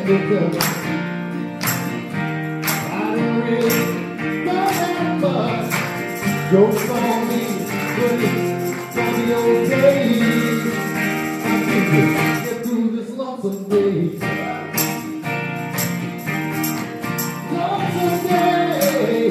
with them. I don't really know that much. Jokes on me, but it's gonna be okay. I think we'll get through this lonesome day. Lonesome day.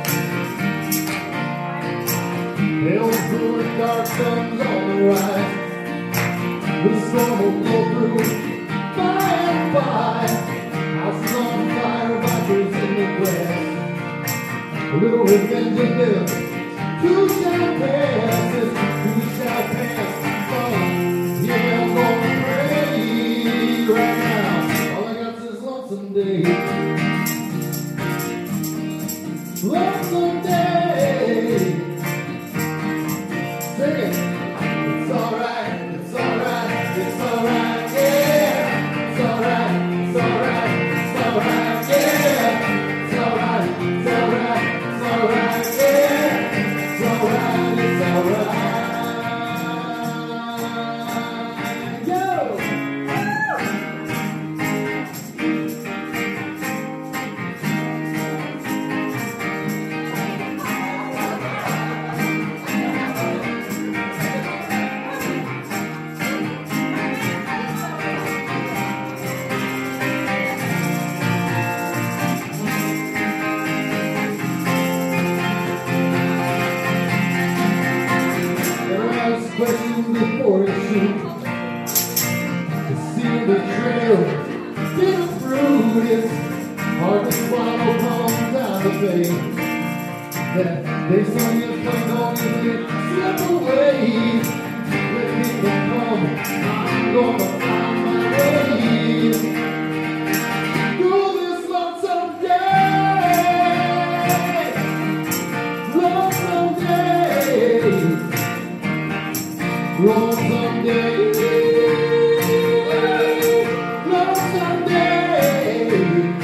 Hell's brewing, dark sun's on the rise. The storm will blow through by and by. Houses on fire, bikers in the grass. A little revenge and then two shall pass. Yes, two shall pass. Oh, yeah, I'm gonna pray right now. All I got is lonesome day. Lonesome day. Sing it. It's alright. It's alright. It's alright. Yeah. It's alright. It's alright. It's alright. Yeah. It's alright. It's alright. It's alright. Yeah. It's alright. It's alright. Yo. Questions before you shoot. To see the trail, get a fruit. It's hard to swallow, comes down the face. That they saw you come on and you slip away. Let people come, I'm gonna find my way. Through this lonesome day, lonesome day. Lonesome day, lonesome day.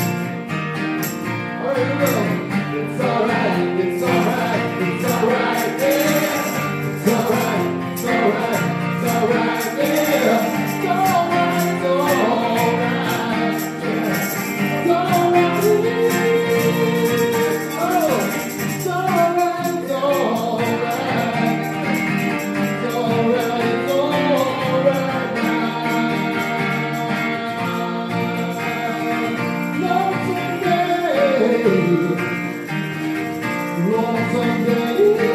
All right, here we go. It's alright, it's alright, it's alright, yeah. It's alright, it's alright, it's alright, yeah. It's alright, it's alright, yeah. It's alright, oh, it's alright, it's alright. Lonesome day.